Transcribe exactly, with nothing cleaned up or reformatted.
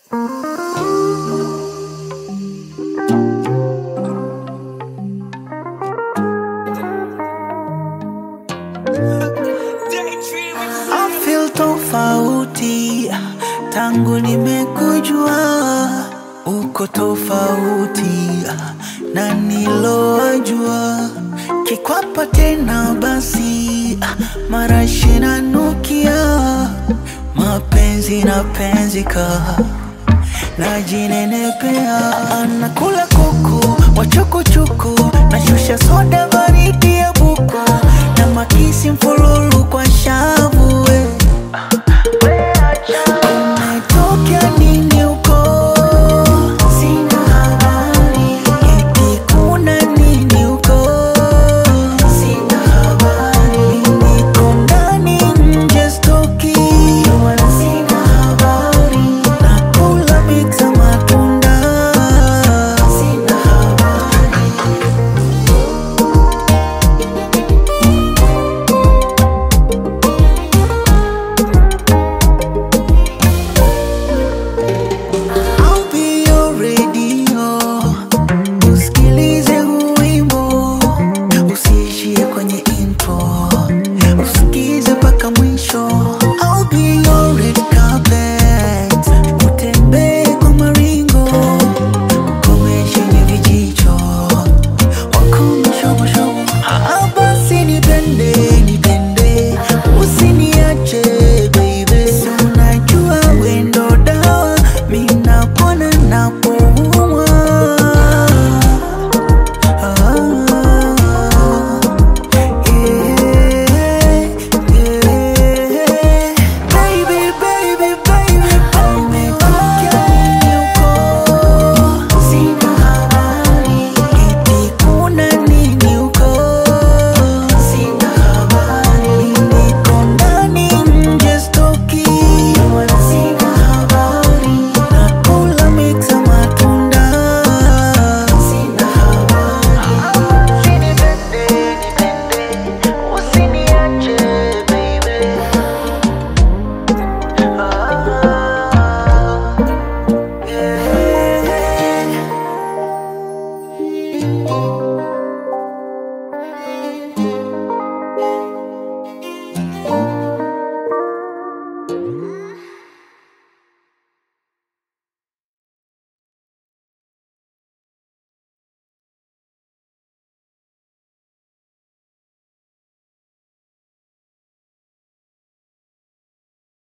I feel tofauti tangu nimekujua, uko tofauti na nilowajua. Kikwapa tena basi marashi na nukia, mapenzi na penzika najinenepea. Nakula kuku wa chukuchuku, nashusha soda baridi ya buku, na makisi mfululu kwa shavu.